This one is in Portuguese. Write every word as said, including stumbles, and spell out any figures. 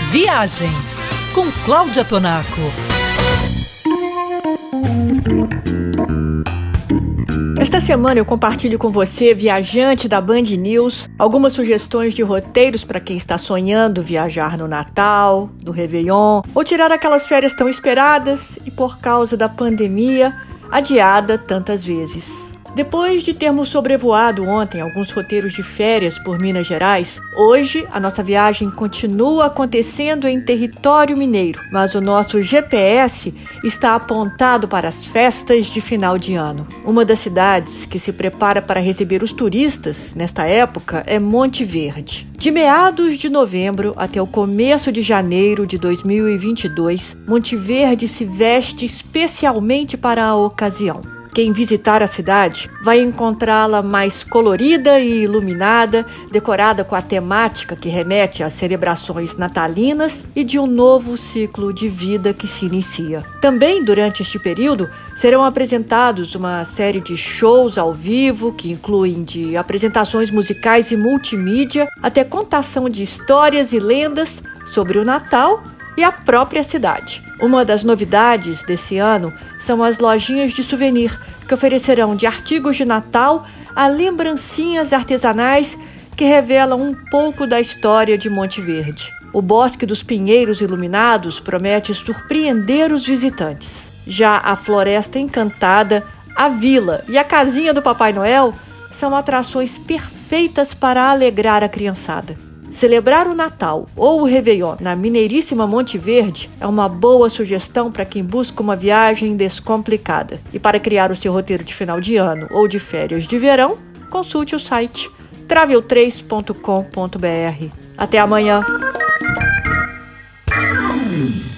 Viagens com Cláudia Tonaco. Esta semana eu compartilho com você, viajante da Band News, algumas sugestões de roteiros para quem está sonhando viajar no Natal, no Réveillon, ou tirar aquelas férias tão esperadas e, por causa da pandemia, adiada tantas vezes. Depois de termos sobrevoado ontem alguns roteiros de férias por Minas Gerais, hoje a nossa viagem continua acontecendo em território mineiro, mas o nosso G P S está apontado para as festas de final de ano. Uma das cidades que se prepara para receber os turistas nesta época é Monte Verde. De meados de novembro até o começo de janeiro de dois mil e vinte e dois, Monte Verde se veste especialmente para a ocasião. Quem visitar a cidade vai encontrá-la mais colorida e iluminada, decorada com a temática que remete às celebrações natalinas e de um novo ciclo de vida que se inicia. Também, durante este período, serão apresentados uma série de shows ao vivo, que incluem de apresentações musicais e multimídia, até contação de histórias e lendas sobre o Natal e a própria cidade. Uma das novidades desse ano são as lojinhas de souvenir, que oferecerão de artigos de Natal a lembrancinhas artesanais que revelam um pouco da história de Monte Verde. O Bosque dos Pinheiros Iluminados promete surpreender os visitantes. Já a Floresta Encantada, a Vila e a Casinha do Papai Noel são atrações perfeitas para alegrar a criançada. Celebrar o Natal ou o Réveillon na mineiríssima Monte Verde é uma boa sugestão para quem busca uma viagem descomplicada. E para criar o seu roteiro de final de ano ou de férias de verão, consulte o site travel três ponto com ponto b r. Até amanhã!